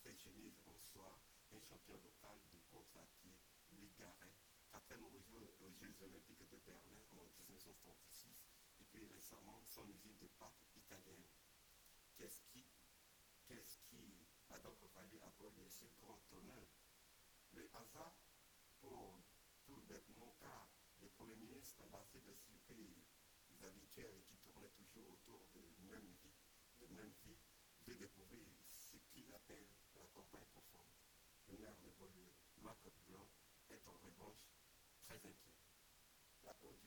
très Chenise en soi, un champion local de course à pied, Ligaret, quatrième aux Jeux Olympiques de Berlin en 1936, et puis récemment son usine de pâtes italienne. Qu'est-ce qui a donc valu à Gaulle ce grand honneur? Le hasard, pour tout bêtement, car le Premier ministre, lassé de circuits habituels qui tournaient toujours autour de même vie, veut découvrir ce qu'il appelle la campagne profonde. Le maire de Beaulieu, Marc Blanc, est en revanche très inquiet. La côte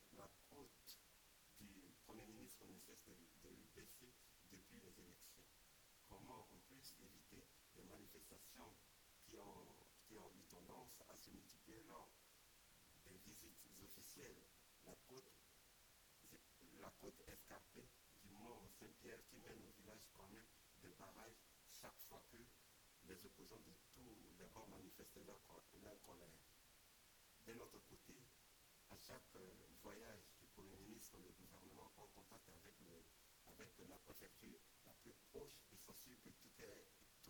du Premier ministre ne cesse de lui baisser depuis les élections. Comment on peut éviter les manifestations qui ont eu tendance à se multiplier lors des visites officielles? La côte, la côte escarpée du mont Saint-Pierre qui mène au village connaît des barrages chaque fois que les opposants de tous les bords manifestaient leur colère. De l'autre côté, à chaque voyage du Premier ministre, le gouvernement prend contact avec la préfecture la plus proche et s'assure que tout est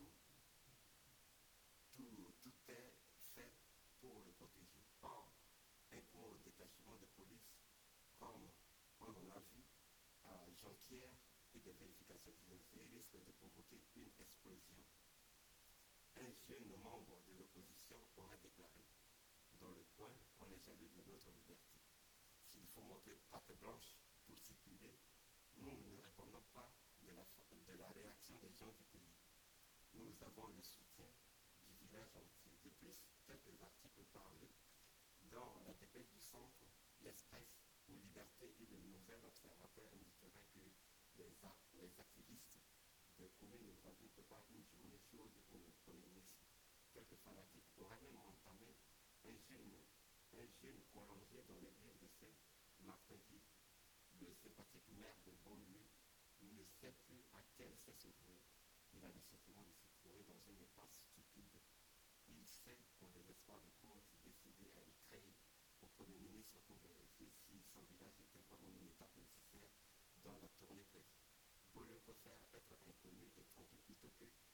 fait pour le protéger. Or, un gros détachement de police, comme on en a vu à Jonquière, et des vérifications financières risquent de provoquer une explosion. Un jeune membre de l'opposition aurait déclaré: dans le coin, on est jaloux de notre liberté. S'il faut montrer patte blanche pour circuler, nous ne répondons pas de la réaction des gens du pays. Nous avons le soutien du village entier. De plus, quelques articles parlent dans la dépêche du centre, l'Express ou Liberté et le Nouvel Observateur indiqueraient que les activistes des communes voisines préparent une journée chaude pour le Premier ministre. Quelques fanatiques auraient même entamé un jeûne prolongé dans l'église de Saint-Martin-Ville. Le sympathique maire de Beaulieu ne sait plus à quel fait se vouer. Il a le sentiment de se trouver dans une impasse stupide. Il s'est, en désespoir de cause, décidé à écrire au Premier ministre pour vérifier si son village était vraiment une étape nécessaire dans la tournée prévue. Beaulieu préfère être inconnu et tranquille plutôt que